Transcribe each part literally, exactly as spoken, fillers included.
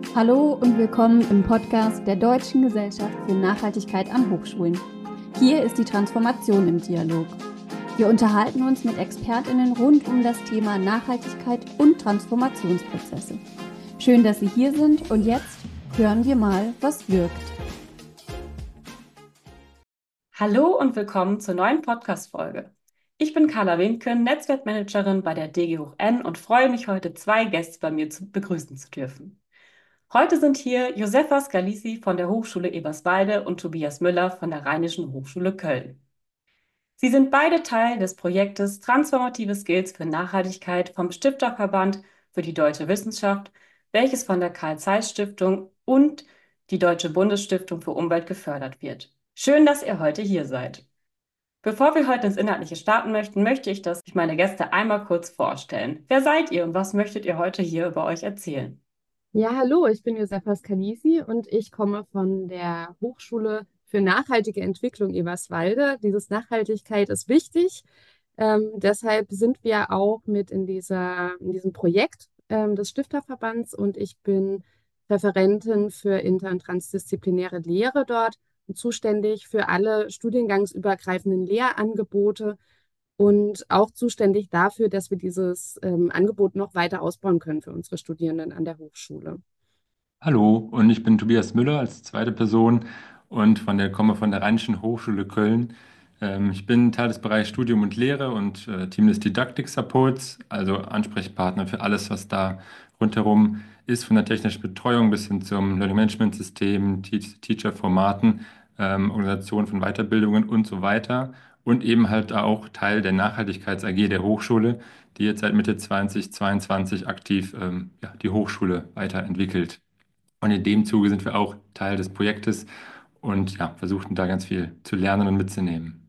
Hallo und willkommen im Podcast der Deutschen Gesellschaft für Nachhaltigkeit an Hochschulen. Hier ist die Transformation im Dialog. Wir unterhalten uns mit ExpertInnen rund um das Thema Nachhaltigkeit und Transformationsprozesse. Schön, dass Sie hier sind und jetzt hören wir mal, was wirkt. Hallo und willkommen zur neuen Podcast-Folge. Ich bin Carla Winken, Netzwerkmanagerin bei der D G Hoch N und freue mich, heute zwei Gäste bei mir zu begrüßen zu dürfen. Heute sind hier Josefa Scalisi von der Hochschule Eberswalde und Tobias Müller von der Rheinischen Hochschule Köln. Sie sind beide Teil des Projektes Transformative Skills für Nachhaltigkeit vom Stifterverband für die deutsche Wissenschaft, welches von der Carl-Zeiss-Stiftung und die Deutsche Bundesstiftung für Umwelt gefördert wird. Schön, dass ihr heute hier seid. Bevor wir heute ins Inhaltliche starten möchten, möchte ich, dass sich meine Gäste einmal kurz vorstellen. Wer seid ihr und was möchtet ihr heute hier über euch erzählen? Ja, hallo, ich bin Josefa Scalisi und ich komme von der Hochschule für nachhaltige Entwicklung Eberswalde. Dieses Nachhaltigkeit ist wichtig. Ähm, deshalb sind wir auch mit in dieser, in diesem Projekt ähm, des Stifterverbands und ich bin Referentin für inter- und transdisziplinäre Lehre dort und zuständig für alle studiengangsübergreifenden Lehrangebote und auch zuständig dafür, dass wir dieses ähm, Angebot noch weiter ausbauen können für unsere Studierenden an der Hochschule. Hallo, und ich bin Tobias Müller als zweite Person und von der, komme von der Rheinischen Hochschule Köln. Ähm, ich bin Teil des Bereichs Studium und Lehre und äh, Team des Didactic Supports, also Ansprechpartner für alles, was da rundherum ist, von der technischen Betreuung bis hin zum Learning Management System, Te Teacher-Formaten, ähm, Organisation von Weiterbildungen und so weiter. Und eben halt auch Teil der Nachhaltigkeits-A G der Hochschule, die jetzt seit Mitte zweitausendzweiundzwanzig aktiv ähm, ja, die Hochschule weiterentwickelt. Und in dem Zuge sind wir auch Teil des Projektes und ja, versuchten da ganz viel zu lernen und mitzunehmen.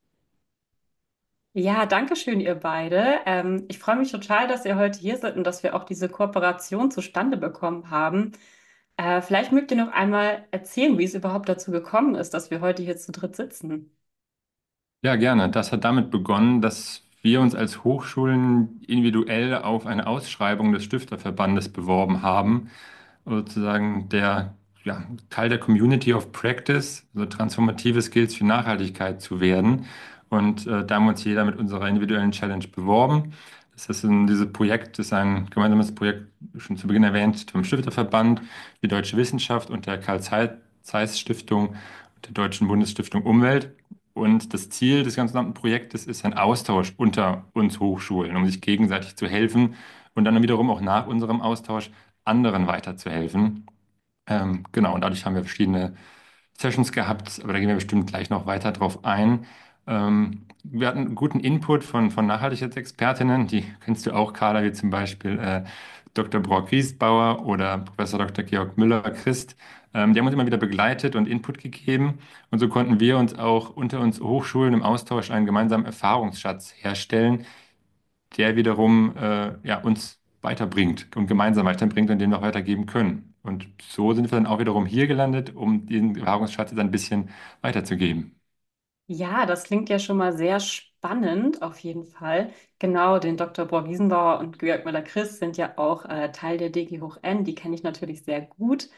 Ja, danke schön, ihr beide. Ähm, ich freue mich total, dass ihr heute hier seid und dass wir auch diese Kooperation zustande bekommen haben. Äh, vielleicht mögt ihr noch einmal erzählen, wie es überhaupt dazu gekommen ist, dass wir heute hier zu dritt sitzen. Ja, gerne. Das hat damit begonnen, dass wir uns als Hochschulen individuell auf eine Ausschreibung des Stifterverbandes beworben haben, sozusagen der ja, Teil der Community of Practice, also transformative Skills für Nachhaltigkeit zu werden. Und äh, da haben wir uns jeder mit unserer individuellen Challenge beworben. Das ist ein, dieses Projekt ist ein gemeinsames Projekt, schon zu Beginn erwähnt, vom Stifterverband, die Deutsche Wissenschaft und der Carl-Zeiss-Stiftung und der Deutschen Bundesstiftung Umwelt. Und das Ziel des ganzen gesamten Projektes ist ein Austausch unter uns Hochschulen, um sich gegenseitig zu helfen und dann wiederum auch nach unserem Austausch anderen weiterzuhelfen. Ähm, genau, und dadurch haben wir verschiedene Sessions gehabt, aber da gehen wir bestimmt gleich noch weiter drauf ein. Ähm, wir hatten guten Input von, von Nachhaltigkeitsexpertinnen, die kennst du auch, Carla, wie zum Beispiel äh, Doktor Brock-Griesbauer oder Professor Doktor Georg Müller-Christ. Ähm, die haben uns immer wieder begleitet und Input gegeben. Und so konnten wir uns auch unter uns Hochschulen im Austausch einen gemeinsamen Erfahrungsschatz herstellen, der wiederum äh, ja, uns weiterbringt und gemeinsam weiterbringt und den wir auch weitergeben können. Und so sind wir dann auch wiederum hier gelandet, um diesen Erfahrungsschatz dann ein bisschen weiterzugeben. Ja, das klingt ja schon mal sehr spannend, auf jeden Fall. Genau, den Doktor Borg-Giesenbauer und Georg Müller-Christ sind ja auch äh, Teil der D G Hoch N, die kenne ich natürlich sehr gut.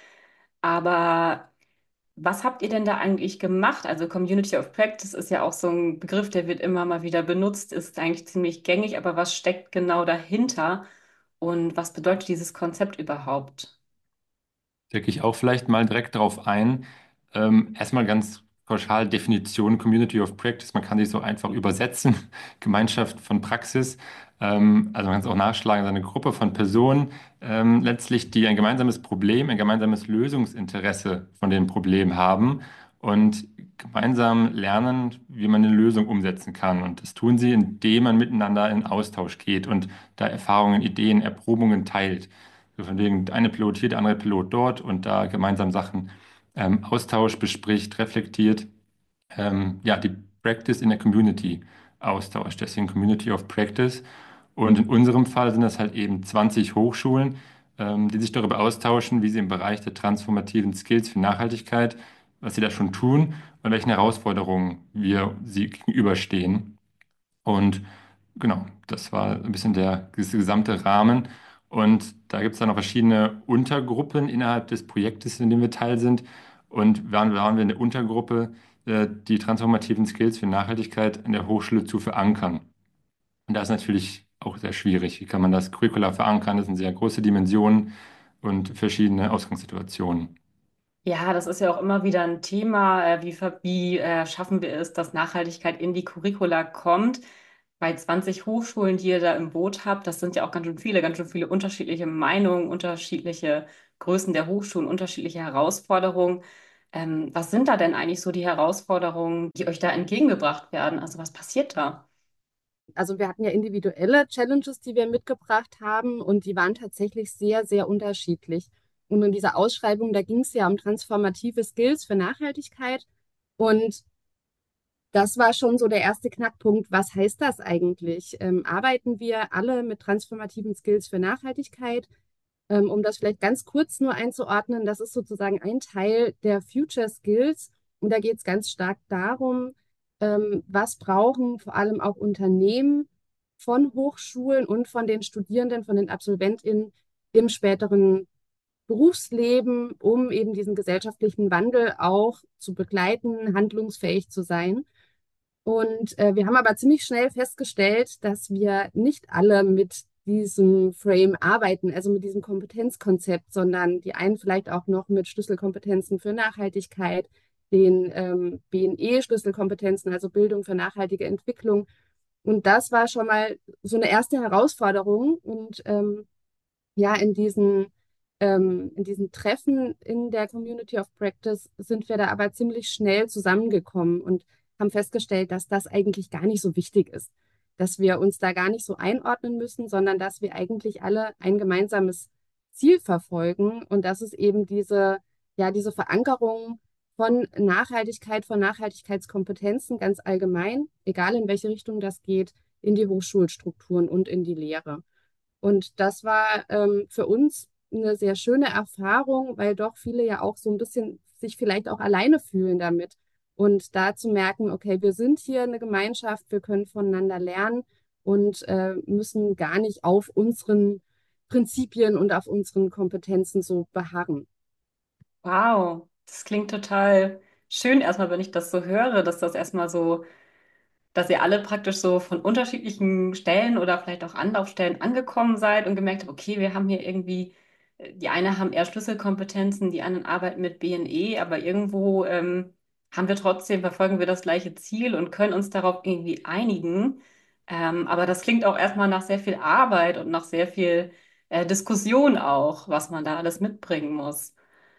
Aber was habt ihr denn da eigentlich gemacht? Also Community of Practice ist ja auch so ein Begriff, der wird immer mal wieder benutzt, ist eigentlich ziemlich gängig, aber was steckt genau dahinter und was bedeutet dieses Konzept überhaupt? Decke ich auch vielleicht mal direkt darauf ein. Ähm, erstmal ganz pauschal Definition Community of Practice. Man kann sich so einfach übersetzen. Gemeinschaft von Praxis. Ähm, also man kann es auch nachschlagen, so eine Gruppe von Personen, ähm, letztlich, die ein gemeinsames Problem, ein gemeinsames Lösungsinteresse von dem Problem haben und gemeinsam lernen, wie man eine Lösung umsetzen kann. Und das tun sie, indem man miteinander in Austausch geht und da Erfahrungen, Ideen, Erprobungen teilt. So von wegen, der eine Pilot hier, der andere Pilot dort und da gemeinsam Sachen ähm, austauscht, bespricht, reflektiert. Ähm, ja, die Practice in der Community austauscht. Deswegen Community of Practice. Und in unserem Fall sind das halt eben zwanzig Hochschulen, ähm, die sich darüber austauschen, wie sie im Bereich der transformativen Skills für Nachhaltigkeit, was sie da schon tun und welchen Herausforderungen wir sie gegenüberstehen. Und genau, das war ein bisschen der, dieser gesamte Rahmen. Und da gibt es dann noch verschiedene Untergruppen innerhalb des Projektes, in dem wir Teil sind. Und waren, waren wir in der Untergruppe, äh, die transformativen Skills für Nachhaltigkeit in der Hochschule zu verankern. Und das ist natürlich auch sehr schwierig. Wie kann man das Curricula verankern? Das sind sehr große Dimensionen und verschiedene Ausgangssituationen. Ja, das ist ja auch immer wieder ein Thema. Äh, wie ver- wie äh, schaffen wir es, dass Nachhaltigkeit in die Curricula kommt? Bei zwanzig Hochschulen, die ihr da im Boot habt, das sind ja auch ganz schön viele, ganz schön viele unterschiedliche Meinungen, unterschiedliche Größen der Hochschulen, unterschiedliche Herausforderungen. Ähm, was sind da denn eigentlich so die Herausforderungen, die euch da entgegengebracht werden? Also was passiert da? Also wir hatten ja individuelle Challenges, die wir mitgebracht haben und die waren tatsächlich sehr, sehr unterschiedlich. Und in dieser Ausschreibung, da ging es ja um transformative Skills für Nachhaltigkeit. Und das war schon so der erste Knackpunkt. Was heißt das eigentlich? Ähm, arbeiten wir alle mit transformativen Skills für Nachhaltigkeit? Ähm, um das vielleicht ganz kurz nur einzuordnen, das ist sozusagen ein Teil der Future Skills. Und da geht es ganz stark darum, ähm, was brauchen vor allem auch Unternehmen von Hochschulen und von den Studierenden, von den AbsolventInnen im späteren Berufsleben, um eben diesen gesellschaftlichen Wandel auch zu begleiten, handlungsfähig zu sein. Und äh, wir haben aber ziemlich schnell festgestellt, dass wir nicht alle mit diesem Frame arbeiten, also mit diesem Kompetenzkonzept, sondern die einen vielleicht auch noch mit Schlüsselkompetenzen für Nachhaltigkeit, den ähm, B N E-Schlüsselkompetenzen, also Bildung für nachhaltige Entwicklung. Und das war schon mal so eine erste Herausforderung. Und ähm, ja, in diesen, ähm, in diesen Treffen in der Community of Practice sind wir da aber ziemlich schnell zusammengekommen und haben festgestellt, dass das eigentlich gar nicht so wichtig ist, dass wir uns da gar nicht so einordnen müssen, sondern dass wir eigentlich alle ein gemeinsames Ziel verfolgen und das ist eben diese, ja, diese Verankerung von Nachhaltigkeit, von Nachhaltigkeitskompetenzen ganz allgemein, egal in welche Richtung das geht, in die Hochschulstrukturen und in die Lehre. Und das war ähm, für uns eine sehr schöne Erfahrung, weil doch viele ja auch so ein bisschen sich vielleicht auch alleine fühlen damit. Und da zu merken, okay, wir sind hier eine Gemeinschaft, wir können voneinander lernen und äh, müssen gar nicht auf unseren Prinzipien und auf unseren Kompetenzen so beharren. Wow, das klingt total schön erstmal, wenn ich das so höre, dass das erstmal so, dass ihr alle praktisch so von unterschiedlichen Stellen oder vielleicht auch Anlaufstellen angekommen seid und gemerkt habt, okay, wir haben hier irgendwie, äh, die eine haben eher Schlüsselkompetenzen, die anderen arbeiten mit B N E, aber irgendwo ähm, haben wir trotzdem, verfolgen wir das gleiche Ziel und können uns darauf irgendwie einigen. Ähm, aber das klingt auch erstmal nach sehr viel Arbeit und nach sehr viel äh, Diskussion auch, was man da alles mitbringen muss.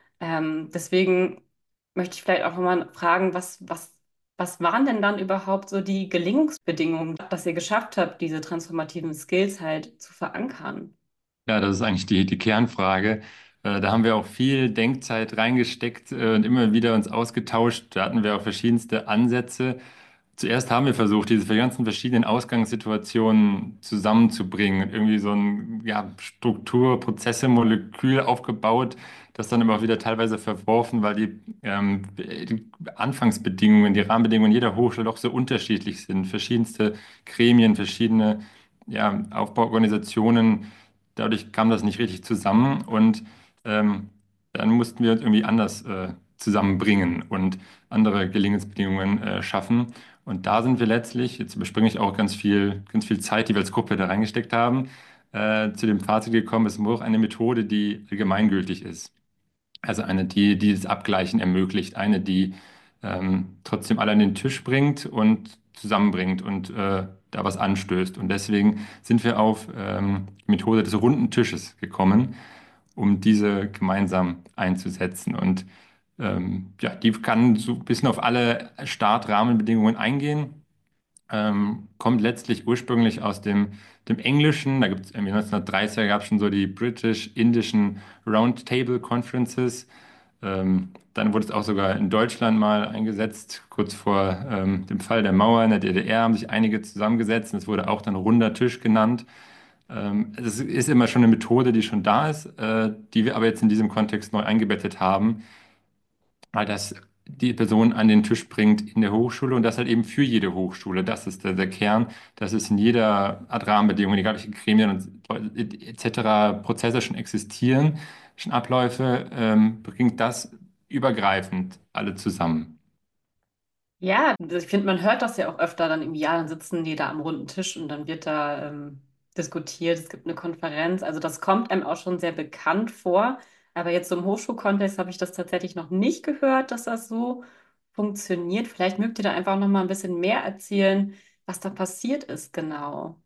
Ähm, deswegen möchte ich vielleicht auch nochmal fragen, was, was, was waren denn dann überhaupt so die Gelingensbedingungen, dass ihr geschafft habt, diese transformativen Skills halt zu verankern? Ja, das ist eigentlich die, die Kernfrage. Äh, da haben wir auch viel Denkzeit reingesteckt äh, und immer wieder uns ausgetauscht. Da hatten wir auch verschiedenste Ansätze. Zuerst haben wir versucht, diese ganzen verschiedenen Ausgangssituationen zusammenzubringen und irgendwie so ein ja, Struktur, Prozesse, Molekül aufgebaut, das dann aber auch wieder teilweise verworfen, weil die, ähm, die Anfangsbedingungen, die Rahmenbedingungen jeder Hochschule doch so unterschiedlich sind. Verschiedenste Gremien, verschiedene ja, Aufbauorganisationen. Dadurch kam das nicht richtig zusammen und ähm, dann mussten wir uns irgendwie anders äh, zusammenbringen und andere Gelingensbedingungen äh, schaffen. Und da sind wir letztlich, jetzt überspringe ich auch ganz viel, ganz viel Zeit, die wir als Gruppe da reingesteckt haben, äh, zu dem Fazit gekommen, es braucht eine Methode, die allgemeingültig ist. Also eine, die, die das Abgleichen ermöglicht, eine, die ähm, trotzdem alle an den Tisch bringt und zusammenbringt und äh, da was anstößt. Und deswegen sind wir auf ähm, die Methode des runden Tisches gekommen, um diese gemeinsam einzusetzen. Und ähm, ja, die kann so ein bisschen auf alle Startrahmenbedingungen eingehen. Ähm, kommt letztlich ursprünglich aus dem, dem Englischen. Da gibt es irgendwie neunzehnhundertdreißiger gab es schon so die British-Indischen Roundtable Conferences. Ähm, dann wurde es auch sogar in Deutschland mal eingesetzt. Kurz vor ähm, dem Fall der Mauer in der D D R haben sich einige zusammengesetzt und es wurde auch dann runder Tisch genannt. Ähm, es ist immer schon eine Methode, die schon da ist, äh, die wir aber jetzt in diesem Kontext neu eingebettet haben, weil das die Person an den Tisch bringt in der Hochschule und das halt eben für jede Hochschule. Das ist der, der Kern, dass es in jeder Art Rahmenbedingung, egal welche Gremien und et cetera Prozesse schon existieren, schon Abläufe, ähm, bringt das übergreifend alle zusammen. Ja, ich finde, man hört das ja auch öfter dann im Jahr, dann sitzen die da am runden Tisch und dann wird da ähm, diskutiert, es gibt eine Konferenz. Also das kommt einem auch schon sehr bekannt vor. Aber jetzt so im Hochschulkontext habe ich das tatsächlich noch nicht gehört, dass das so funktioniert. Vielleicht mögt ihr da einfach noch mal ein bisschen mehr erzählen, was da passiert ist, genau.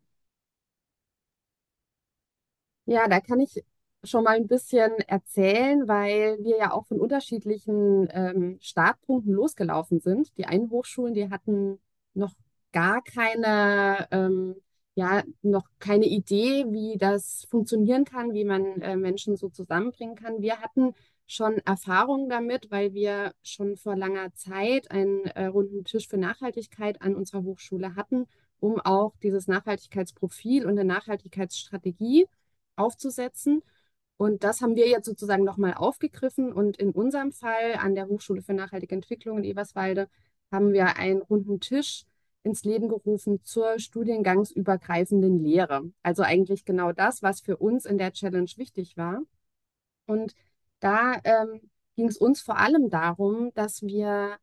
Ja, da kann ich schon mal ein bisschen erzählen, weil wir ja auch von unterschiedlichen ähm, Startpunkten losgelaufen sind. Die einen Hochschulen, die hatten noch gar keine, ähm, ja, noch keine Idee, wie das funktionieren kann, wie man äh, Menschen so zusammenbringen kann. Wir hatten schon Erfahrungen damit, weil wir schon vor langer Zeit einen äh, runden Tisch für Nachhaltigkeit an unserer Hochschule hatten, um auch dieses Nachhaltigkeitsprofil und eine Nachhaltigkeitsstrategie aufzusetzen. Und das haben wir jetzt sozusagen nochmal aufgegriffen. Und in unserem Fall an der Hochschule für nachhaltige Entwicklung in Eberswalde haben wir einen runden Tisch ins Leben gerufen zur studiengangsübergreifenden Lehre. Also eigentlich genau das, was für uns in der Challenge wichtig war. Und da ähm, ging es uns vor allem darum, dass wir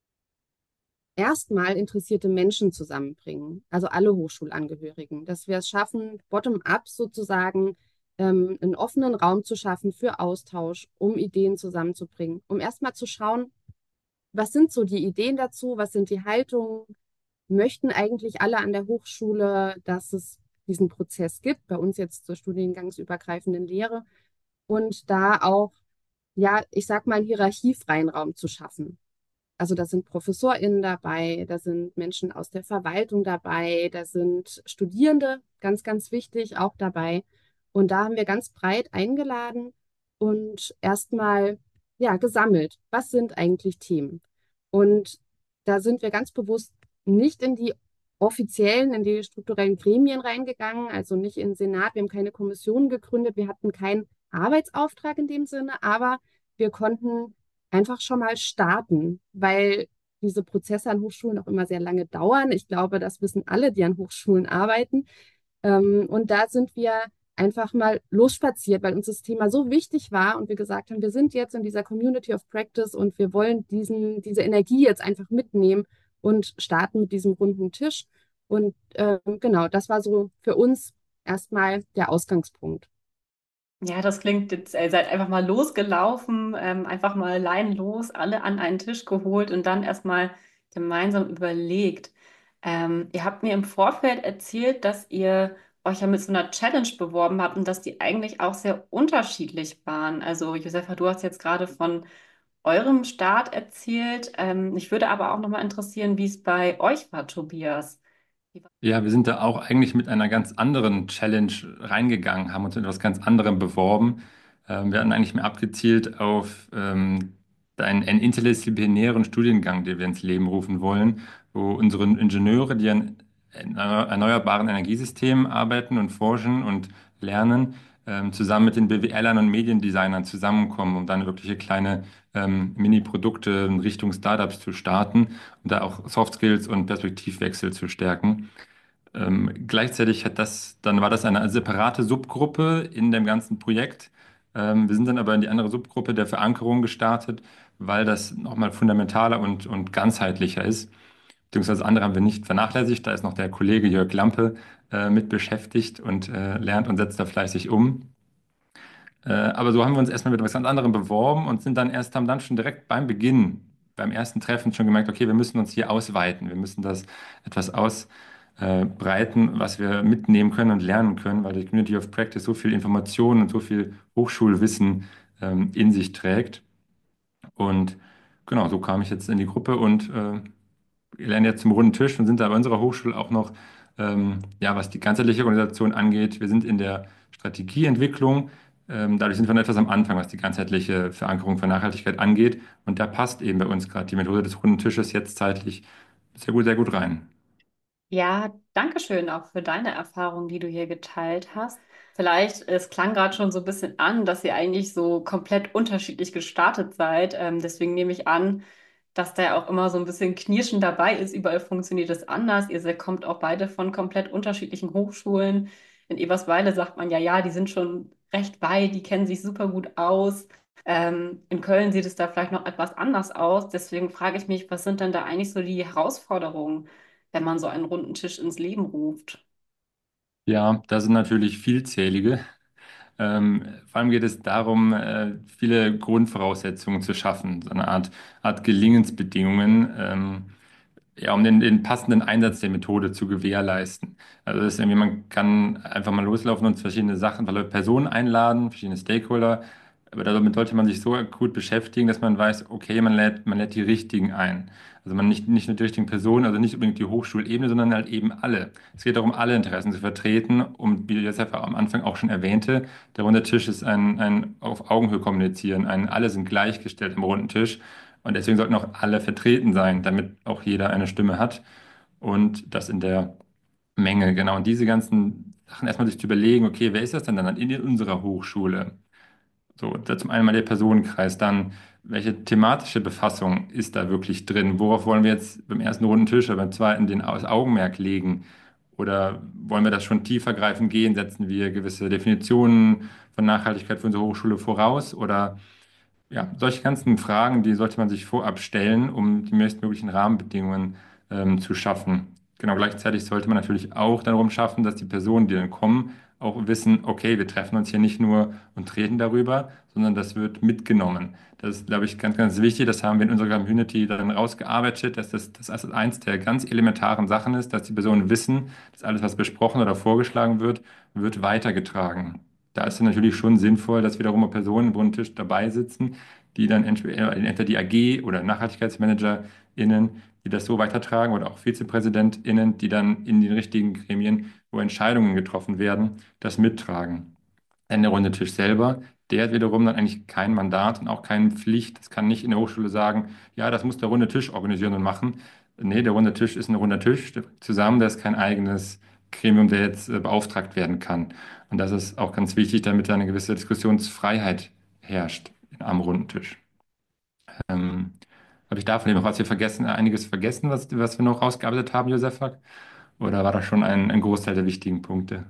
erstmal interessierte Menschen zusammenbringen, also alle Hochschulangehörigen, dass wir es schaffen, bottom-up sozusagen ähm, einen offenen Raum zu schaffen für Austausch, um Ideen zusammenzubringen, um erstmal zu schauen, was sind so die Ideen dazu, was sind die Haltungen, möchten eigentlich alle an der Hochschule, dass es diesen Prozess gibt, bei uns jetzt zur studiengangsübergreifenden Lehre und da auch, ja, ich sag mal, einen hierarchiefreien Raum zu schaffen. Also da sind ProfessorInnen dabei, da sind Menschen aus der Verwaltung dabei, da sind Studierende, ganz, ganz wichtig, auch dabei. Und da haben wir ganz breit eingeladen und erstmal ja gesammelt. Was sind eigentlich Themen? Und da sind wir ganz bewusst nicht in die offiziellen, in die strukturellen Gremien reingegangen, also nicht in den Senat. Wir haben keine Kommission gegründet, wir hatten keinen Arbeitsauftrag in dem Sinne, aber wir konnten einfach schon mal starten, weil diese Prozesse an Hochschulen auch immer sehr lange dauern. Ich glaube, das wissen alle, die an Hochschulen arbeiten. Ähm, und da sind wir einfach mal losspaziert, weil uns das Thema so wichtig war und wir gesagt haben, wir sind jetzt in dieser Community of Practice und wir wollen diesen, diese Energie jetzt einfach mitnehmen und starten mit diesem runden Tisch. Und ähm, genau, das war so für uns erstmal der Ausgangspunkt. Ja, das klingt jetzt, ihr seid einfach mal losgelaufen, ähm, einfach mal laienlos, alle an einen Tisch geholt und dann erstmal gemeinsam überlegt. Ähm, ihr habt mir im Vorfeld erzählt, dass ihr euch ja mit so einer Challenge beworben habt und dass die eigentlich auch sehr unterschiedlich waren. Also, Josefa, du hast jetzt gerade von eurem Start erzählt. Ähm, mich würde aber auch nochmal interessieren, wie es bei euch war, Tobias. Ja, wir sind da auch eigentlich mit einer ganz anderen Challenge reingegangen, haben uns mit etwas ganz anderem beworben. Ähm, wir hatten eigentlich mehr abgezielt auf ähm, einen, einen interdisziplinären Studiengang, den wir ins Leben rufen wollen, wo unsere Ingenieure, die an erneuerbaren Energiesystemen arbeiten und forschen und lernen, ähm, zusammen mit den B W Lern und Mediendesignern zusammenkommen, um dann wirkliche kleine ähm, Mini-Produkte in Richtung Startups zu starten und da auch Soft Skills und Perspektivwechsel zu stärken. Ähm, gleichzeitig hat das, dann war das eine separate Subgruppe in dem ganzen Projekt. Ähm, wir sind dann aber in die andere Subgruppe der Verankerung gestartet, weil das nochmal fundamentaler und, und ganzheitlicher ist. Beziehungsweise das andere haben wir nicht vernachlässigt. Da ist noch der Kollege Jörg Lampe äh, mit beschäftigt und äh, lernt und setzt da fleißig um. Äh, aber so haben wir uns erstmal mit etwas ganz anderem beworben und sind dann erst, haben dann schon direkt beim Beginn, beim ersten Treffen schon gemerkt, okay, wir müssen uns hier ausweiten. Wir müssen das etwas ausbreiten, was wir mitnehmen können und lernen können, weil die Community of Practice so viel Information und so viel Hochschulwissen ähm, in sich trägt. Und genau, so kam ich jetzt in die Gruppe und äh, wir lernen jetzt zum runden Tisch und sind da bei unserer Hochschule auch noch, ähm, ja, was die ganzheitliche Organisation angeht. Wir sind in der Strategieentwicklung. Ähm, dadurch sind wir noch etwas am Anfang, was die ganzheitliche Verankerung von Nachhaltigkeit angeht. Und da passt eben bei uns gerade die Methode des runden Tisches jetzt zeitlich sehr gut, sehr gut rein. Ja, danke schön auch für deine Erfahrung, die du hier geteilt hast. Vielleicht, es klang gerade schon so ein bisschen an, dass ihr eigentlich so komplett unterschiedlich gestartet seid. Ähm, deswegen nehme ich an, dass da ja auch immer so ein bisschen Knirschen dabei ist. Überall funktioniert es anders. Ihr se- kommt auch beide von komplett unterschiedlichen Hochschulen. In Eberswalde sagt man ja, ja, die sind schon recht weit, die kennen sich super gut aus. Ähm, in Köln sieht es da vielleicht noch etwas anders aus. Deswegen frage ich mich, was sind denn da eigentlich so die Herausforderungen, wenn man so einen runden Tisch ins Leben ruft? Ja, das sind natürlich vielzählige. Ähm, vor allem geht es darum, äh, viele Grundvoraussetzungen zu schaffen, so eine Art, Art Gelingensbedingungen, ähm, ja, um den, den passenden Einsatz der Methode zu gewährleisten. Also das ist irgendwie, man kann einfach mal loslaufen und verschiedene Sachen, weil Personen einladen, verschiedene Stakeholder, aber damit sollte man sich so akut beschäftigen, dass man weiß, okay, man lädt, man lädt die richtigen ein. Also man nicht, nicht nur die richtigen Personen, also nicht unbedingt die Hochschulebene, sondern halt eben alle. Es geht darum, alle Interessen zu vertreten. Und wie Josef am Anfang auch schon erwähnte, der runde Tisch ist ein, ein auf Augenhöhe kommunizieren. Ein, alle sind gleichgestellt im runden Tisch. Und deswegen sollten auch alle vertreten sein, damit auch jeder eine Stimme hat. Und das in der Menge, genau. Und diese ganzen Sachen erstmal sich zu überlegen, okay, wer ist das denn dann in unserer Hochschule? So, da zum einen mal der Personenkreis, dann welche thematische Befassung ist da wirklich drin? Worauf wollen wir jetzt beim ersten runden Tisch oder beim zweiten den das Augenmerk legen? Oder wollen wir das schon tiefergreifend gehen? Setzen wir gewisse Definitionen von Nachhaltigkeit für unsere Hochschule voraus? Oder ja, solche ganzen Fragen, die sollte man sich vorab stellen, um die bestmöglichen Rahmenbedingungen ähm, zu schaffen. Genau, gleichzeitig sollte man natürlich auch darum schaffen, dass die Personen, die dann kommen, auch wissen, okay, wir treffen uns hier nicht nur und reden darüber, sondern das wird mitgenommen. Das ist, glaube ich, ganz, ganz wichtig. Das haben wir in unserer Community dann rausgearbeitet, dass das, das als eins der ganz elementaren Sachen ist, dass die Personen wissen, dass alles, was besprochen oder vorgeschlagen wird, wird weitergetragen. Da ist es natürlich schon sinnvoll, dass wiederum Personen im runden Tisch dabei sitzen, die dann entweder, entweder die A G oder NachhaltigkeitsmanagerInnen, die das so weitertragen oder auch VizepräsidentInnen, die dann in den richtigen Gremien, wo Entscheidungen getroffen werden, das mittragen. Denn der runde Tisch selber, der hat wiederum dann eigentlich kein Mandat und auch keine Pflicht. Das kann nicht in der Hochschule sagen, ja, das muss der runde Tisch organisieren und machen. Nee, der runde Tisch ist ein runder Tisch zusammen, da ist kein eigenes Gremium, der jetzt äh, beauftragt werden kann. Und das ist auch ganz wichtig, damit da eine gewisse Diskussionsfreiheit herrscht am runden Tisch. Ähm, habe ich davon noch was wir vergessen, einiges vergessen, was, was wir noch rausgearbeitet haben, Josefa? Oder war das schon ein, ein Großteil der wichtigen Punkte?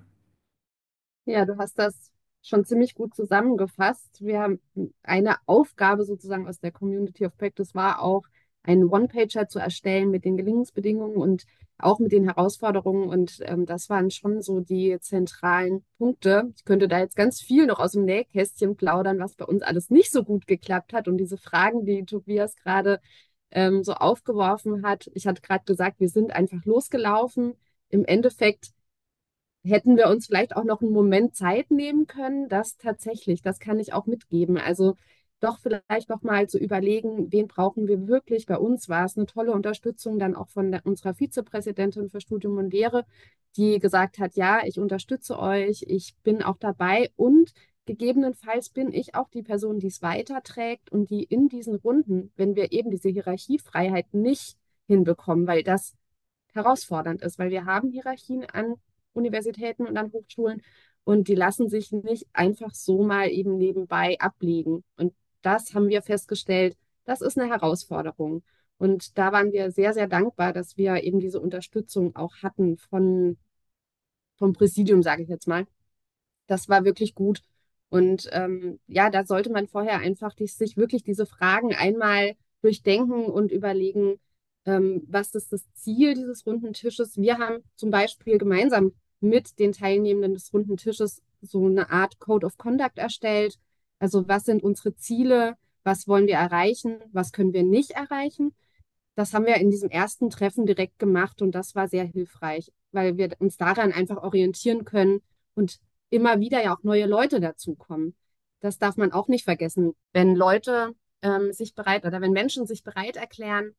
Ja, du hast das schon ziemlich gut zusammengefasst. Wir haben eine Aufgabe sozusagen aus der Community of Practice war auch, einen One-Pager zu erstellen mit den Gelingensbedingungen und auch mit den Herausforderungen. Und ähm, das waren schon so die zentralen Punkte. Ich könnte da jetzt ganz viel noch aus dem Nähkästchen plaudern, was bei uns alles nicht so gut geklappt hat. Und diese Fragen, die Tobias gerade ähm, so aufgeworfen hat. Ich hatte gerade gesagt, wir sind einfach losgelaufen. Im Endeffekt hätten wir uns vielleicht auch noch einen Moment Zeit nehmen können, das tatsächlich, das kann ich auch mitgeben. Also doch vielleicht noch mal zu überlegen, wen brauchen wir wirklich. Bei uns war es eine tolle Unterstützung dann auch von der, unserer Vizepräsidentin für Studium und Lehre, die gesagt hat, ja, ich unterstütze euch, ich bin auch dabei und gegebenenfalls bin ich auch die Person, die es weiterträgt und die in diesen Runden, wenn wir eben diese Hierarchiefreiheit nicht hinbekommen, weil das herausfordernd ist, weil wir haben Hierarchien an Universitäten und an Hochschulen und die lassen sich nicht einfach so mal eben nebenbei ablegen. Und das haben wir festgestellt, das ist eine Herausforderung. Und da waren wir sehr, sehr dankbar, dass wir eben diese Unterstützung auch hatten von, vom Präsidium, sage ich jetzt mal. Das war wirklich gut. Und ähm, ja, da sollte man vorher einfach die, sich wirklich diese Fragen einmal durchdenken und überlegen, ähm, was ist das Ziel dieses runden Tisches. Wir haben zum Beispiel gemeinsam mit den Teilnehmenden des runden Tisches so eine Art Code of Conduct erstellt. Also was sind unsere Ziele? Was wollen wir erreichen? Was können wir nicht erreichen? Das haben wir in diesem ersten Treffen direkt gemacht und das war sehr hilfreich, weil wir uns daran einfach orientieren können und immer wieder ja auch neue Leute dazukommen. Das darf man auch nicht vergessen. Wenn Leute ähm, sich bereit oder wenn Menschen sich bereit erklären,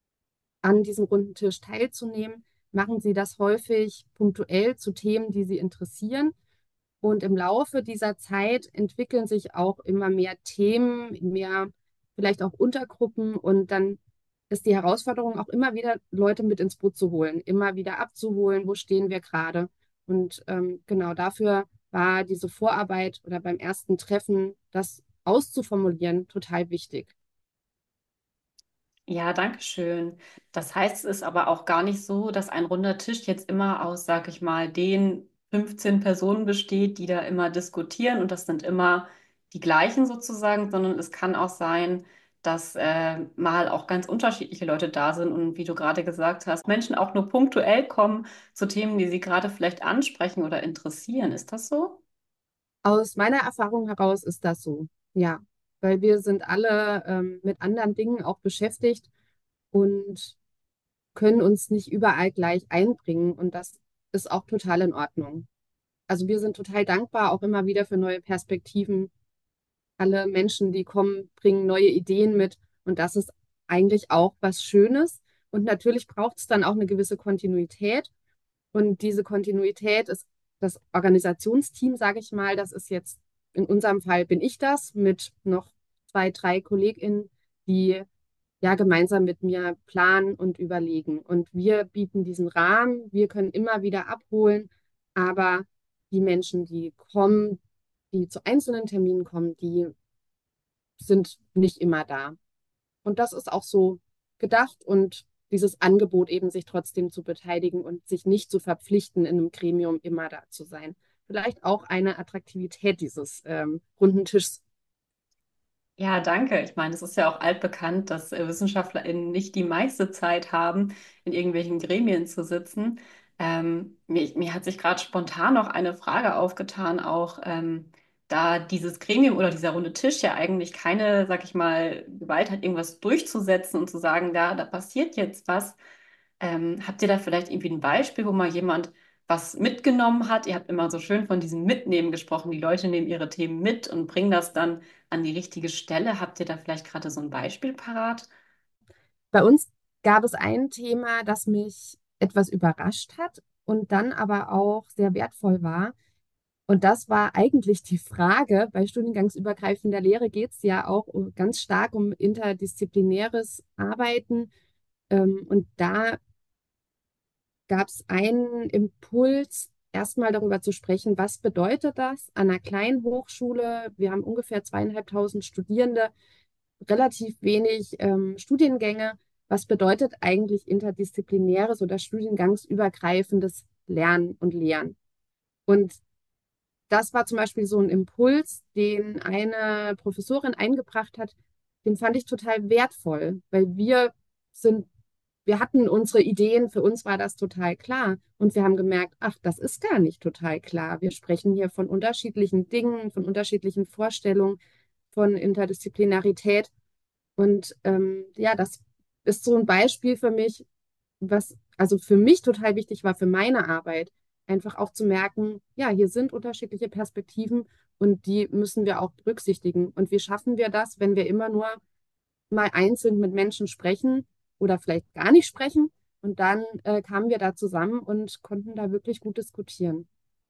an diesem runden Tisch teilzunehmen, machen sie das häufig punktuell zu Themen, die sie interessieren. Und im Laufe dieser Zeit entwickeln sich auch immer mehr Themen, mehr vielleicht auch Untergruppen und dann ist die Herausforderung auch immer wieder Leute mit ins Boot zu holen, immer wieder abzuholen, wo stehen wir gerade. Und ähm, genau dafür war diese Vorarbeit oder beim ersten Treffen das auszuformulieren total wichtig. Ja, danke schön. Das heißt, es ist aber auch gar nicht so, dass ein runder Tisch jetzt immer aus, sag ich mal, den fünfzehn Personen besteht, die da immer diskutieren und das sind immer die gleichen sozusagen, sondern es kann auch sein, dass äh, mal auch ganz unterschiedliche Leute da sind und wie du gerade gesagt hast, Menschen auch nur punktuell kommen zu Themen, die sie gerade vielleicht ansprechen oder interessieren. Ist das so? Aus meiner Erfahrung heraus ist das so, ja, weil wir sind alle ähm, mit anderen Dingen auch beschäftigt und können uns nicht überall gleich einbringen und das ist auch total in Ordnung. Also wir sind total dankbar auch immer wieder für neue Perspektiven. Alle Menschen, die kommen, bringen neue Ideen mit und das ist eigentlich auch was Schönes. Und natürlich braucht es dann auch eine gewisse Kontinuität. Und diese Kontinuität ist das Organisationsteam, sage ich mal. Das ist jetzt, in unserem Fall bin ich das mit noch zwei, drei KollegInnen, die ja gemeinsam mit mir planen und überlegen. Und wir bieten diesen Rahmen, wir können immer wieder abholen, aber die Menschen, die kommen, die zu einzelnen Terminen kommen, die sind nicht immer da. Und das ist auch so gedacht und dieses Angebot eben, sich trotzdem zu beteiligen und sich nicht zu verpflichten, in einem Gremium immer da zu sein. Vielleicht auch eine Attraktivität dieses ähm, runden Tischs. Ja, danke. Ich meine, es ist ja auch altbekannt, dass äh, WissenschaftlerInnen nicht die meiste Zeit haben, in irgendwelchen Gremien zu sitzen. Ähm, mir, mir hat sich gerade spontan noch eine Frage aufgetan, auch ähm, da dieses Gremium oder dieser runde Tisch ja eigentlich keine, sag ich mal, Gewalt hat, irgendwas durchzusetzen und zu sagen, da, da passiert jetzt was. Ähm, habt ihr da vielleicht irgendwie ein Beispiel, wo mal jemand was mitgenommen hat? Ihr habt immer so schön von diesem Mitnehmen gesprochen. Die Leute nehmen ihre Themen mit und bringen das dann an die richtige Stelle. Habt ihr da vielleicht gerade so ein Beispiel parat? Bei uns gab es ein Thema, das mich etwas überrascht hat und dann aber auch sehr wertvoll war. Und das war eigentlich die Frage, bei studiengangsübergreifender Lehre geht es ja auch um- ganz stark um interdisziplinäres Arbeiten. Ähm, und da gab es einen Impuls, erstmal darüber zu sprechen, was bedeutet das an einer kleinen Hochschule? Wir haben ungefähr zweieinhalbtausend Studierende, relativ wenig ähm, Studiengänge. Was bedeutet eigentlich interdisziplinäres oder studiengangsübergreifendes Lernen und Lehren? Und das war zum Beispiel so ein Impuls, den eine Professorin eingebracht hat, den fand ich total wertvoll, weil wir sind, wir hatten unsere Ideen, für uns war das total klar und wir haben gemerkt, ach, das ist gar nicht total klar. Wir sprechen hier von unterschiedlichen Dingen, von unterschiedlichen Vorstellungen, von Interdisziplinarität und ähm, ja, das ist so ein Beispiel für mich, was also für mich total wichtig war für meine Arbeit, einfach auch zu merken, ja, hier sind unterschiedliche Perspektiven und die müssen wir auch berücksichtigen. Und wie schaffen wir das, wenn wir immer nur mal einzeln mit Menschen sprechen oder vielleicht gar nicht sprechen? Und dann äh, kamen wir da zusammen und konnten da wirklich gut diskutieren.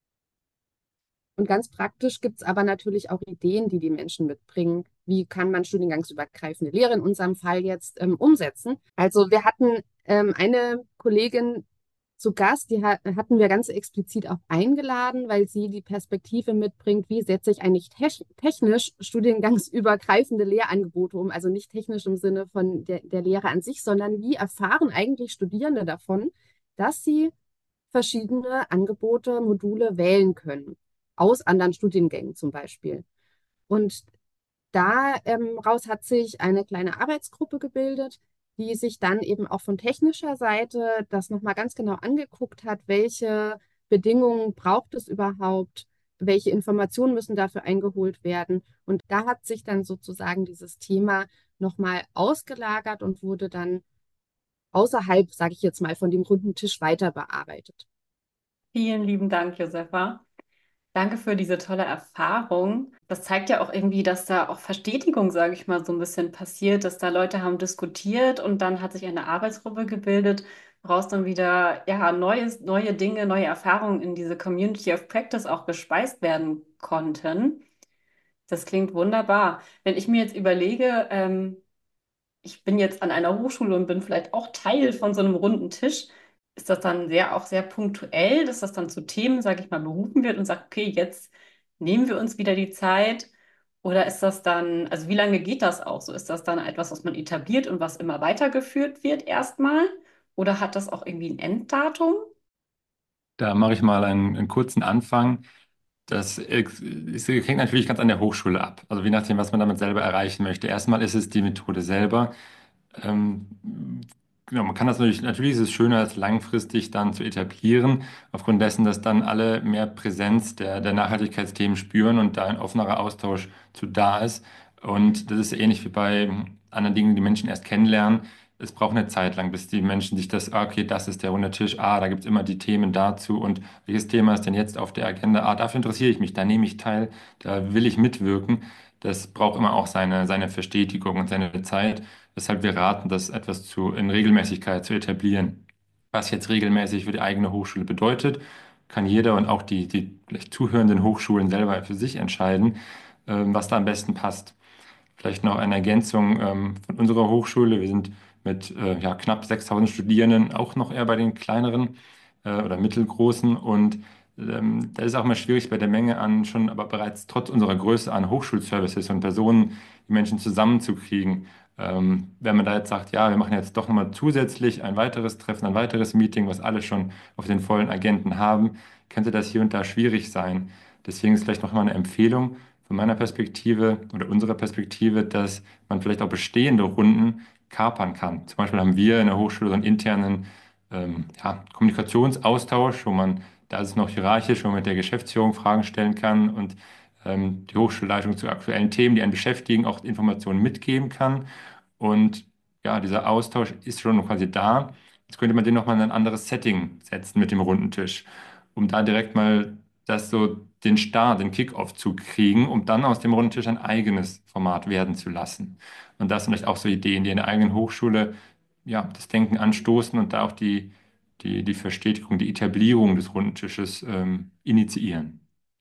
Und ganz praktisch gibt es aber natürlich auch Ideen, die die Menschen mitbringen. Wie kann man studiengangsübergreifende Lehre in unserem Fall jetzt ähm, umsetzen? Also wir hatten ähm, eine Kollegin zu Gast, die ha hatten wir ganz explizit auch eingeladen, weil sie die Perspektive mitbringt, wie setze ich eigentlich te technisch studiengangsübergreifende Lehrangebote um. Also nicht technisch im Sinne von der, der Lehre an sich, sondern wie erfahren eigentlich Studierende davon, dass sie verschiedene Angebote, Module wählen können aus anderen Studiengängen zum Beispiel. Und da ähm, raus hat sich eine kleine Arbeitsgruppe gebildet, die sich dann eben auch von technischer Seite das nochmal ganz genau angeguckt hat, welche Bedingungen braucht es überhaupt, welche Informationen müssen dafür eingeholt werden. Und da hat sich dann sozusagen dieses Thema nochmal ausgelagert und wurde dann außerhalb, sage ich jetzt mal, von dem runden Tisch weiter bearbeitet. Vielen lieben Dank, Josefa. Danke für diese tolle Erfahrung. Das zeigt ja auch irgendwie, dass da auch Verstetigung, sage ich mal, so ein bisschen passiert, dass da Leute haben diskutiert und dann hat sich eine Arbeitsgruppe gebildet, woraus dann wieder ja neues, neue Dinge, neue Erfahrungen in diese Community of Practice auch gespeist werden konnten. Das klingt wunderbar. Wenn ich mir jetzt überlege, ähm, ich bin jetzt an einer Hochschule und bin vielleicht auch Teil von so einem runden Tisch. Ist das dann sehr auch sehr punktuell, dass das dann zu Themen, sage ich mal, berufen wird und sagt, okay, jetzt nehmen wir uns wieder die Zeit Oder ist das dann, also wie lange geht das auch so? Ist das dann etwas, was man etabliert und was immer weitergeführt wird erstmal? Oder hat das auch irgendwie ein Enddatum? Da mache ich mal einen, einen kurzen Anfang. Das ex- es hängt natürlich ganz an der Hochschule ab. Also je nachdem, was man damit selber erreichen möchte. Erstmal ist es die Methode selber. Ähm, genau, man kann das natürlich, natürlich ist es schöner, es langfristig dann zu etablieren, aufgrund dessen, dass dann alle mehr Präsenz der, der Nachhaltigkeitsthemen spüren und da ein offenerer Austausch zu da ist. Und das ist ähnlich wie bei anderen Dingen, die Menschen erst kennenlernen. Es braucht eine Zeit lang, bis die Menschen sich das, ah, okay, das ist der runde Tisch, ah, da gibt es immer die Themen dazu und welches Thema ist denn jetzt auf der Agenda? Ah, dafür interessiere ich mich, da nehme ich teil, da will ich mitwirken. Das braucht immer auch seine, seine Verstetigung und seine Zeit, weshalb wir raten, das etwas zu, in Regelmäßigkeit zu etablieren. Was jetzt regelmäßig für die eigene Hochschule bedeutet, kann jeder und auch die, die vielleicht zuhörenden Hochschulen selber für sich entscheiden, ähm, was da am besten passt. Vielleicht noch eine Ergänzung ähm, von unserer Hochschule. Wir sind mit äh, ja, knapp sechstausend Studierenden auch noch eher bei den kleineren äh, oder mittelgroßen. Und ähm, da ist es auch mal schwierig bei der Menge an schon, aber bereits trotz unserer Größe an Hochschulservices und Personen, die Menschen zusammenzukriegen. Ähm, wenn man da jetzt sagt, ja, wir machen jetzt doch nochmal zusätzlich ein weiteres Treffen, ein weiteres Meeting, was alle schon auf den vollen Agenten haben, könnte das hier und da schwierig sein. Deswegen ist vielleicht noch mal eine Empfehlung von meiner Perspektive oder unserer Perspektive, dass man vielleicht auch bestehende Runden kapern kann. Zum Beispiel haben wir in der Hochschule so einen internen ähm, ja, Kommunikationsaustausch, wo man, da ist es noch hierarchisch, wo man mit der Geschäftsführung Fragen stellen kann und ähm, die Hochschulleitung zu aktuellen Themen, die einen beschäftigen, auch Informationen mitgeben kann. Und ja, dieser Austausch ist schon quasi da. Jetzt könnte man den nochmal in ein anderes Setting setzen mit dem runden Tisch, um da direkt mal das so den Start, den Kick-off zu kriegen, um dann aus dem runden Tisch ein eigenes Format werden zu lassen. Und das sind vielleicht auch so Ideen, die in der eigenen Hochschule ja, das Denken anstoßen und da auch die, die, die Verstetigung, die Etablierung des runden Tisches ähm, initiieren.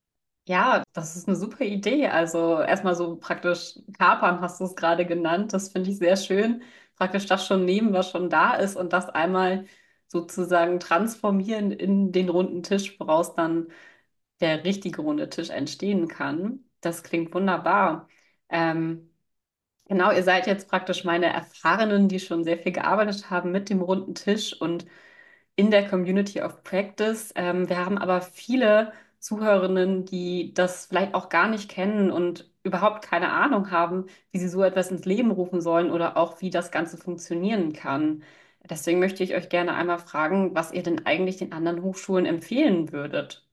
Ja, das ist eine super Idee. Also erstmal so praktisch kapern hast du es gerade genannt. Das finde ich sehr schön. Praktisch das schon nehmen, was schon da ist und das einmal sozusagen transformieren in den runden Tisch, woraus dann der richtige runde Tisch entstehen kann. Das klingt wunderbar. Ähm, genau, ihr seid jetzt praktisch meine Erfahrenen, die schon sehr viel gearbeitet haben mit dem runden Tisch und in der Community of Practice. Ähm, wir haben aber viele Zuhörerinnen, die das vielleicht auch gar nicht kennen und überhaupt keine Ahnung haben, wie sie so etwas ins Leben rufen sollen oder auch wie das Ganze funktionieren kann. Deswegen möchte ich euch gerne einmal fragen, was ihr denn eigentlich den anderen Hochschulen empfehlen würdet.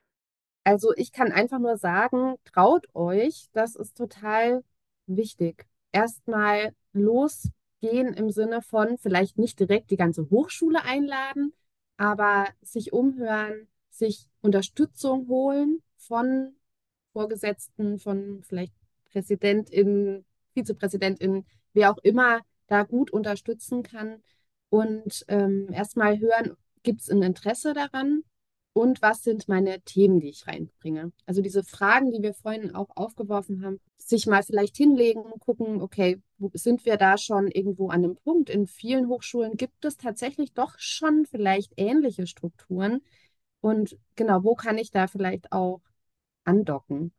Also ich kann einfach nur sagen, traut euch, das ist total wichtig. Erstmal losgehen im Sinne von vielleicht nicht direkt die ganze Hochschule einladen, aber sich umhören, sich Unterstützung holen von Vorgesetzten, von vielleicht PräsidentInnen, VizepräsidentInnen, wer auch immer da gut unterstützen kann und ähm, erstmal hören, gibt es ein Interesse daran? Und was sind meine Themen, die ich reinbringe? Also diese Fragen, die wir vorhin auch aufgeworfen haben, sich mal vielleicht hinlegen, gucken, okay, wo sind wir da schon irgendwo an einem Punkt? In vielen Hochschulen gibt es tatsächlich doch schon vielleicht ähnliche Strukturen. Und genau, wo kann ich da vielleicht auch andocken?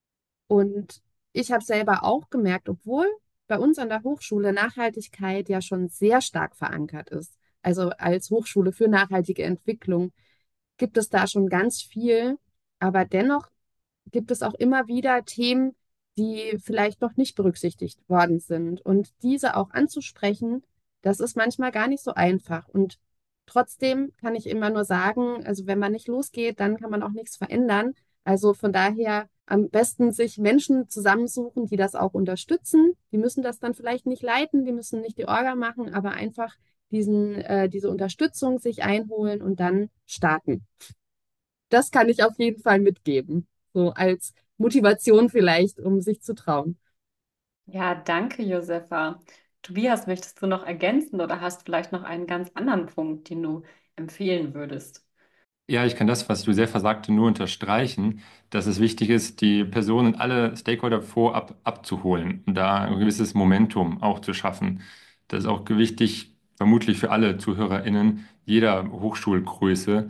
Und ich habe selber auch gemerkt, obwohl bei uns an der Hochschule Nachhaltigkeit ja schon sehr stark verankert ist, also als Hochschule für nachhaltige Entwicklung, gibt es da schon ganz viel, aber dennoch gibt es auch immer wieder Themen, die vielleicht noch nicht berücksichtigt worden sind. Und diese auch anzusprechen, das ist manchmal gar nicht so einfach. Und trotzdem kann ich immer nur sagen, also wenn man nicht losgeht, dann kann man auch nichts verändern. Also von daher am besten sich Menschen zusammensuchen, die das auch unterstützen. Die müssen das dann vielleicht nicht leiten, die müssen nicht die Orga machen, aber einfach diesen, äh, diese Unterstützung sich einholen und dann starten. Das kann ich auf jeden Fall mitgeben. So als Motivation vielleicht, um sich zu trauen. Ja, danke, Josefa. Tobias, möchtest du noch ergänzen oder hast vielleicht noch einen ganz anderen Punkt, den du empfehlen würdest? Ja, ich kann das, was Josefa sagte, nur unterstreichen, dass es wichtig ist, die Personen, alle Stakeholder vorab abzuholen und da ein gewisses Momentum auch zu schaffen. Das ist auch wichtig, vermutlich für alle ZuhörerInnen jeder Hochschulgröße,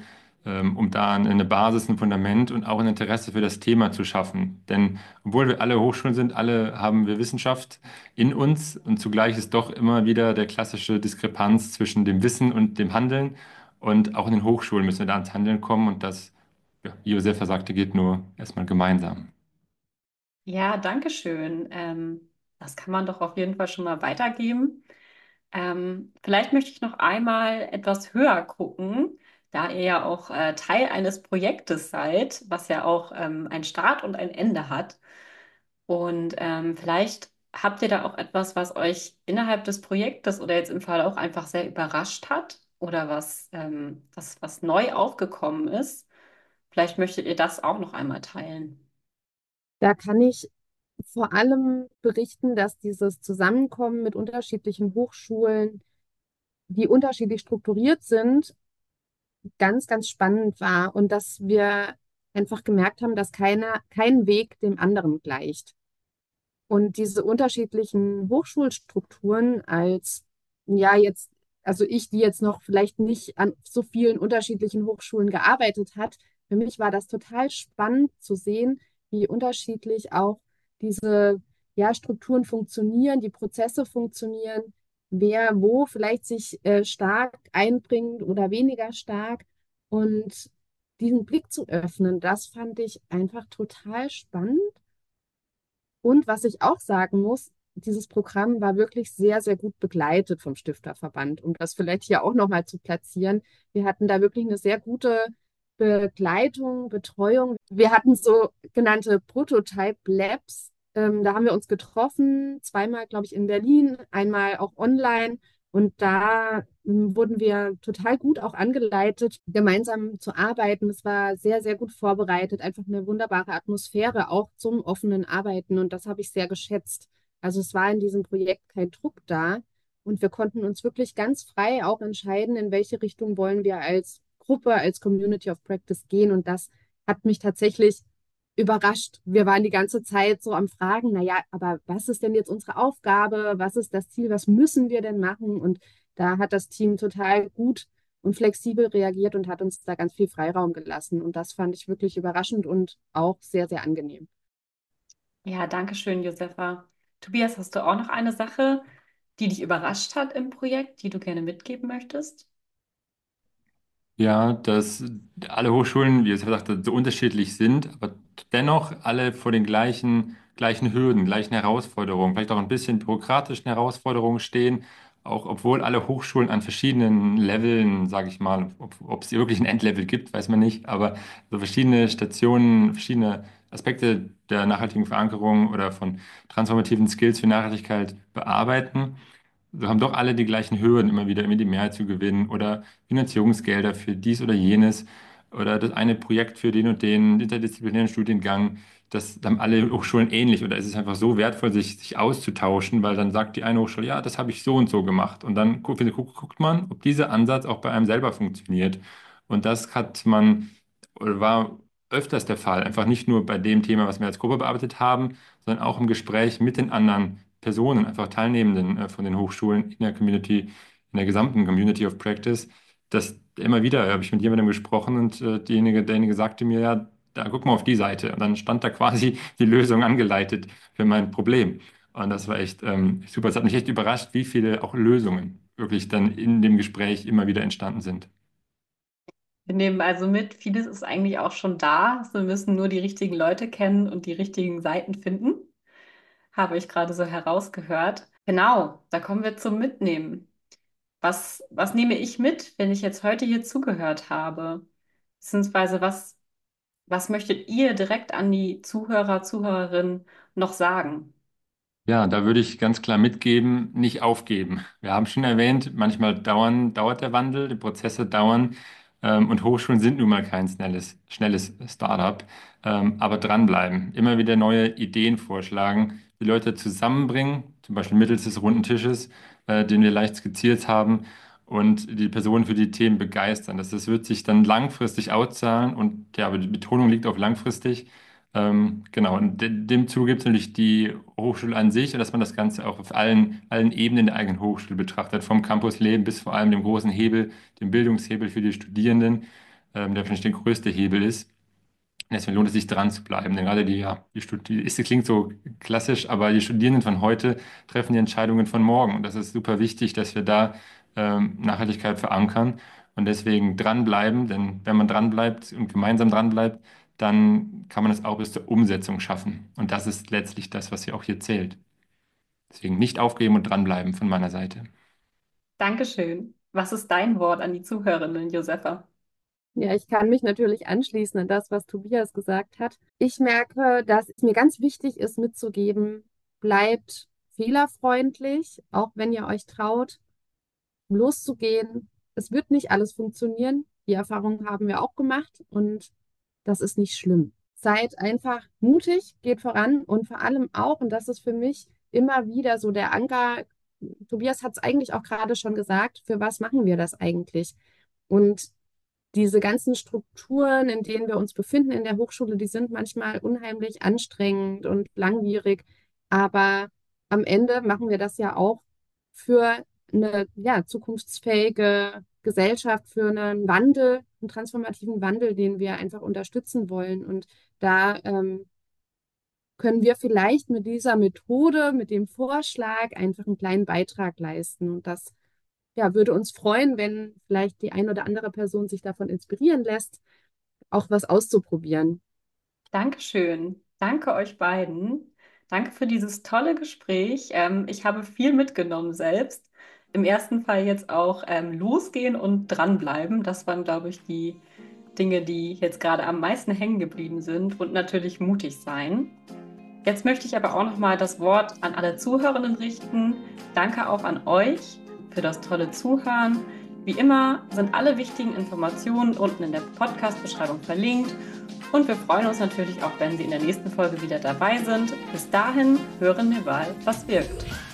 ähm, um da eine Basis, ein Fundament und auch ein Interesse für das Thema zu schaffen. Denn obwohl wir alle Hochschulen sind, alle haben wir Wissenschaft in uns und zugleich ist doch immer wieder der klassische Diskrepanz zwischen dem Wissen und dem Handeln. Und auch in den Hochschulen müssen wir da ans Handeln kommen und das, ja, wie Josefa sagte, geht nur erstmal gemeinsam. Ja, danke schön. Ähm, das kann man doch auf jeden Fall schon mal weitergeben. Ähm, vielleicht möchte ich noch einmal etwas höher gucken, da ihr ja auch äh, Teil eines Projektes seid, was ja auch ähm, einen Start und ein Ende hat. Und ähm, vielleicht habt ihr da auch etwas, was euch innerhalb des Projektes oder jetzt im Fall auch einfach sehr überrascht hat oder was, ähm, was, was neu aufgekommen ist. Vielleicht möchtet ihr das auch noch einmal teilen. Da kann ich vor allem berichten, dass dieses Zusammenkommen mit unterschiedlichen Hochschulen, die unterschiedlich strukturiert sind, ganz, ganz spannend war und dass wir einfach gemerkt haben, dass keiner, kein Weg dem anderen gleicht. Und diese unterschiedlichen Hochschulstrukturen als, ja, jetzt, also ich, die jetzt noch vielleicht nicht an so vielen unterschiedlichen Hochschulen gearbeitet hat, für mich war das total spannend zu sehen, wie unterschiedlich auch diese, ja, Strukturen funktionieren, die Prozesse funktionieren, wer wo vielleicht sich äh, stark einbringt oder weniger stark. Und diesen Blick zu öffnen, das fand ich einfach total spannend. Und was ich auch sagen muss, dieses Programm war wirklich sehr, sehr gut begleitet vom Stifterverband, um das vielleicht hier auch nochmal zu platzieren. Wir hatten da wirklich eine sehr gute Begleitung, Betreuung. Wir hatten so genannte Prototype Labs. Ähm, da haben wir uns getroffen, zweimal, glaube ich, in Berlin, einmal auch online. Und da ähm, wurden wir total gut auch angeleitet, gemeinsam zu arbeiten. Es war sehr, sehr gut vorbereitet, einfach eine wunderbare Atmosphäre auch zum offenen Arbeiten. Und das habe ich sehr geschätzt. Also es war in diesem Projekt kein Druck da. Und wir konnten uns wirklich ganz frei auch entscheiden, in welche Richtung wollen wir als Gruppe, als Community of Practice gehen. Und das hat mich tatsächlich überrascht. Wir waren die ganze Zeit so am Fragen, naja, aber was ist denn jetzt unsere Aufgabe? Was ist das Ziel? Was müssen wir denn machen? Und da hat das Team total gut und flexibel reagiert und hat uns da ganz viel Freiraum gelassen. Und das fand ich wirklich überraschend und auch sehr, sehr angenehm. Ja, danke schön, Josefa. Tobias, hast du auch noch eine Sache, die dich überrascht hat im Projekt, die du gerne mitgeben möchtest? Ja, dass alle Hochschulen, wie es gesagt hat, so unterschiedlich sind, aber dennoch alle vor den gleichen, gleichen Hürden, gleichen Herausforderungen, vielleicht auch ein bisschen bürokratischen Herausforderungen stehen, auch obwohl alle Hochschulen an verschiedenen Leveln, sage ich mal, ob, ob es wirklich ein Endlevel gibt, weiß man nicht, aber so verschiedene Stationen, verschiedene Aspekte der nachhaltigen Verankerung oder von transformativen Skills für Nachhaltigkeit bearbeiten. Wir haben doch alle die gleichen Hürden, immer wieder immer die Mehrheit zu gewinnen oder Finanzierungsgelder für dies oder jenes oder das eine Projekt für den und den interdisziplinären Studiengang. Das haben alle Hochschulen ähnlich oder es ist einfach so wertvoll, sich, sich auszutauschen, weil dann sagt die eine Hochschule, ja, das habe ich so und so gemacht. Und dann gu gu guckt man, ob dieser Ansatz auch bei einem selber funktioniert. Und das hat man oder war öfters der Fall. Einfach nicht nur bei dem Thema, was wir als Gruppe bearbeitet haben, sondern auch im Gespräch mit den anderen Personen, einfach Teilnehmenden äh, von den Hochschulen in der Community, in der gesamten Community of Practice, dass immer wieder habe ich mit jemandem gesprochen und äh, diejenige, derjenige sagte mir, ja, da guck mal auf die Seite. Und dann stand da quasi die Lösung angeleitet für mein Problem. Und das war echt ähm, super. Es hat mich echt überrascht, wie viele auch Lösungen wirklich dann in dem Gespräch immer wieder entstanden sind. Wir nehmen also mit, vieles ist eigentlich auch schon da. Wir müssen nur die richtigen Leute kennen und die richtigen Seiten finden, habe ich gerade so herausgehört. Genau, da kommen wir zum Mitnehmen. Was, was nehme ich mit, wenn ich jetzt heute hier zugehört habe? Beziehungsweise was, was möchtet ihr direkt an die Zuhörer, Zuhörerinnen noch sagen? Ja, da würde ich ganz klar mitgeben, nicht aufgeben. Wir haben schon erwähnt, manchmal dauern, dauert der Wandel, die Prozesse dauern, ähm, und Hochschulen sind nun mal kein schnelles, schnelles Startup, ähm, aber dranbleiben, immer wieder neue Ideen vorschlagen, die Leute zusammenbringen, zum Beispiel mittels des runden Tisches, äh, den wir leicht skizziert haben, und die Personen für die Themen begeistern. Das, das wird sich dann langfristig auszahlen und ja, aber die Betonung liegt auf langfristig. Ähm, genau, und de- dem Zuge gibt es natürlich die Hochschule an sich und dass man das Ganze auch auf allen, allen Ebenen der eigenen Hochschule betrachtet, vom Campusleben bis vor allem dem großen Hebel, dem Bildungshebel für die Studierenden. ähm, der wahrscheinlich der größte Hebel ist. Deswegen lohnt es sich dran zu bleiben. Denn gerade die, ja, die Studi es klingt so klassisch, aber die Studierenden von heute treffen die Entscheidungen von morgen. Und das ist super wichtig, dass wir da ähm, Nachhaltigkeit verankern und deswegen dranbleiben. Denn wenn man dranbleibt und gemeinsam dranbleibt, dann kann man es auch bis zur Umsetzung schaffen. Und das ist letztlich das, was ja auch hier zählt. Deswegen nicht aufgeben und dranbleiben von meiner Seite. Dankeschön. Was ist dein Wort an die Zuhörerinnen, Josefa? Ja, ich kann mich natürlich anschließen an das, was Tobias gesagt hat. Ich merke, dass es mir ganz wichtig ist, mitzugeben, bleibt fehlerfreundlich, auch wenn ihr euch traut, loszugehen. Es wird nicht alles funktionieren. Die Erfahrung haben wir auch gemacht und das ist nicht schlimm. Seid einfach mutig, geht voran und vor allem auch, und das ist für mich immer wieder so der Anker, Tobias hat es eigentlich auch gerade schon gesagt, für was machen wir das eigentlich? Und diese ganzen Strukturen, in denen wir uns befinden in der Hochschule, die sind manchmal unheimlich anstrengend und langwierig. Aber am Ende machen wir das ja auch für eine ja, zukunftsfähige Gesellschaft, für einen Wandel, einen transformativen Wandel, den wir einfach unterstützen wollen. Und da ähm, können wir vielleicht mit dieser Methode, mit dem Vorschlag einfach einen kleinen Beitrag leisten. Und das ja, würde uns freuen, wenn vielleicht die ein oder andere Person sich davon inspirieren lässt, auch was auszuprobieren. Dankeschön. Danke euch beiden. Danke für dieses tolle Gespräch. Ähm, ich habe viel mitgenommen selbst. Im ersten Fall jetzt auch ähm, losgehen und dranbleiben. Das waren, glaube ich, die Dinge, die jetzt gerade am meisten hängen geblieben sind und natürlich mutig sein. Jetzt möchte ich aber auch noch mal das Wort an alle Zuhörerinnen richten. Danke auch an euch für das tolle Zuhören. Wie immer sind alle wichtigen Informationen unten in der Podcast-Beschreibung verlinkt. Und wir freuen uns natürlich auch, wenn Sie in der nächsten Folge wieder dabei sind. Bis dahin hören wir bald, was wirkt.